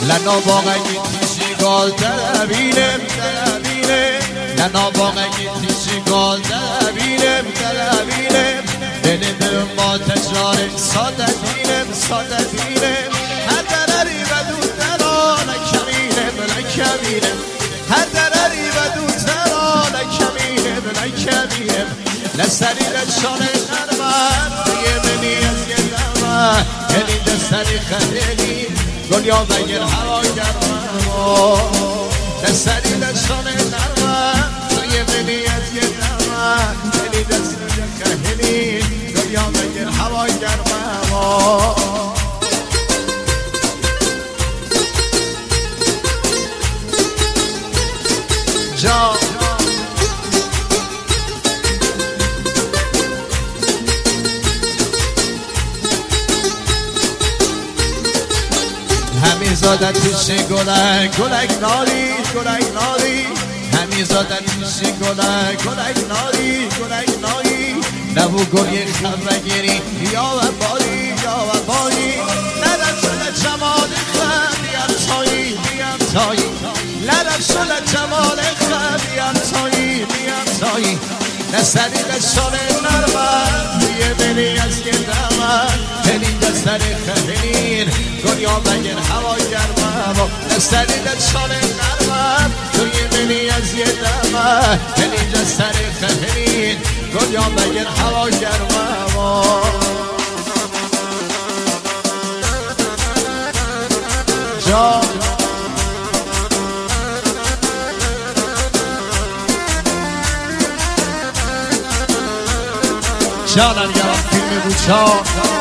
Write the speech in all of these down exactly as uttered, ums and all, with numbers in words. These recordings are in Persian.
لنا باقی تیشی گال دربینم دربینم لنا باقی تیشی گال دربینم دربینم دل دل ما تجاره ساده دینم ساده دینم هر درری و دو درا نکمینم نکمینم هر درری و دو درا نکمینم نکمینم لسری لشانه نرمن دیگه منی از گردم یعنی دستری خیلی دنیا بگیر هوا گرمم دستری لشانه نرمن دیگه منی از گردم یعنی دستری خیلی دنیا بگیر هوا گرمم جان همی زادت پیش گلک گلک ناری گلک ناری همی زادت پیش گلک گلک ناری گلک ناری نبو گلی خبر گیری یا و باری یا و باری لرسل جمال خب بیان تایی بیان تایی لرسل جمال خب بیان تایی بیان تایی نسری لشان نرمن توی بلی از گردمن تنین دستر خبرین دنیا بگیر هوا گرمم نسری لشان نرمن توی بلی از گردمن تنین دستر خبرین دنیا بگیر هوا گرمم جان جانم گرم فیلم بوچا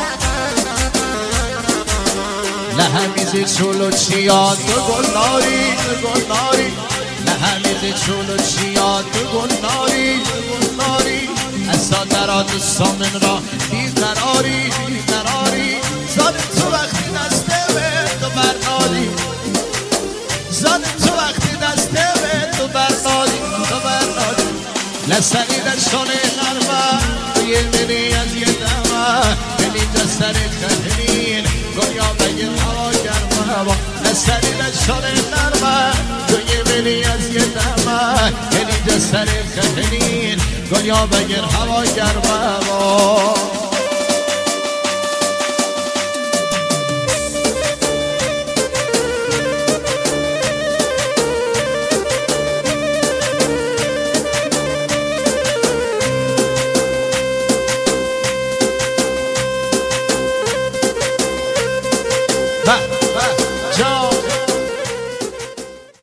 لحمیزی چولو چیان دو گل ناری دو گل ناری لحمیزی چولو چیان دو گل ناری دو گل ناری اصلا درات سامن را بیقراری بیقراری زاد تو وقتی دسته به تو برناری زاد تو وقتی دسته به تو برناری تو برناری لسنی لشانه نرمه توی منی از یه دمه منی دستر خطرین دنیا بگیر هوا گرمه لسنی لشانه نرمه توی منی از یه دمه منی دستر خطرین دنیا بگیر هوا گرمه جان